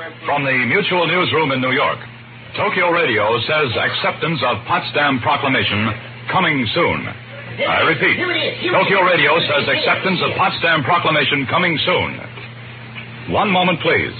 From the Mutual Newsroom in New York, Tokyo Radio says acceptance of Potsdam Proclamation coming soon. I repeat, Tokyo Radio says acceptance of Potsdam Proclamation coming soon. One moment, please.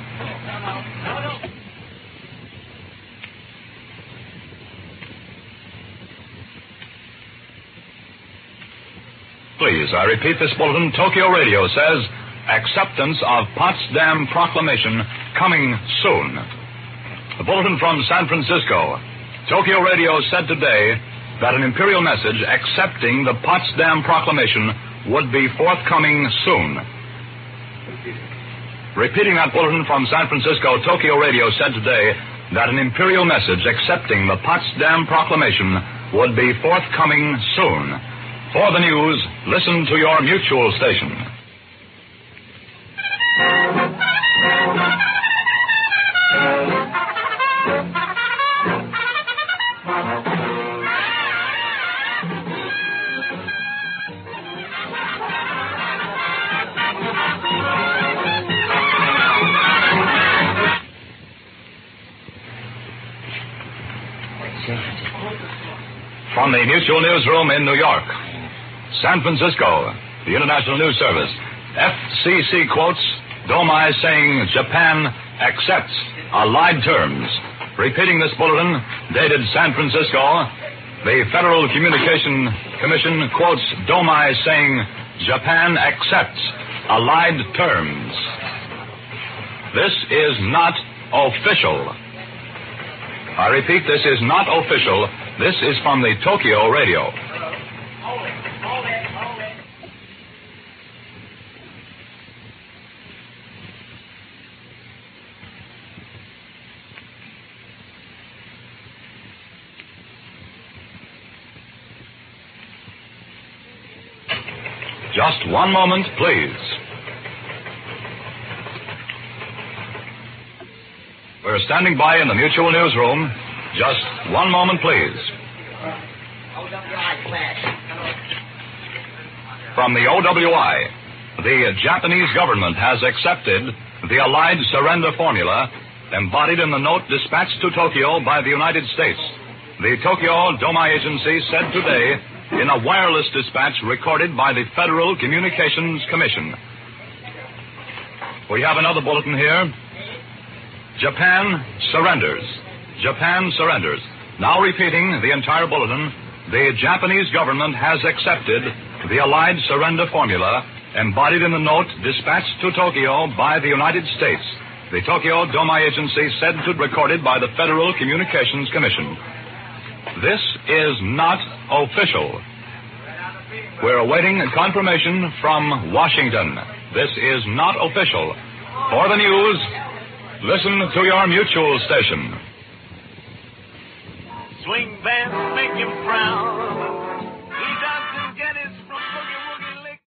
Please, I repeat this bulletin. Tokyo Radio says acceptance of Potsdam Proclamation coming soon. The bulletin from San Francisco. Tokyo Radio said today that an imperial message accepting the Potsdam Proclamation would be forthcoming soon. Repeating that bulletin from San Francisco, Tokyo Radio said today that an imperial message accepting the Potsdam Proclamation would be forthcoming soon. For the news, listen to your Mutual station. From the Mutual Newsroom in New York, San Francisco, the International News Service. FCC quotes Domai saying Japan accepts allied terms. Repeating this bulletin, dated San Francisco, the Federal Communication Commission quotes Domai saying Japan accepts allied terms. This is not official. I repeat, this is not official. This is from the Tokyo Radio. Just one moment, please. We're standing by in the Mutual Newsroom. Just one moment, please. From the OWI, the Japanese government has accepted the Allied Surrender Formula embodied in the note dispatched to Tokyo by the United States. The Tokyo Domai Agency said today in a wireless dispatch recorded by the Federal Communications Commission. We have another bulletin here. Japan surrenders. Japan surrenders. Now repeating the entire bulletin, the Japanese government has accepted the Allied Surrender Formula embodied in the note dispatched to Tokyo by the United States. The Tokyo Domai Agency said to recorded by the Federal Communications Commission. This is not official. We're awaiting confirmation from Washington. This is not official. For the news, listen to your Mutual station. Swing bands make him frown.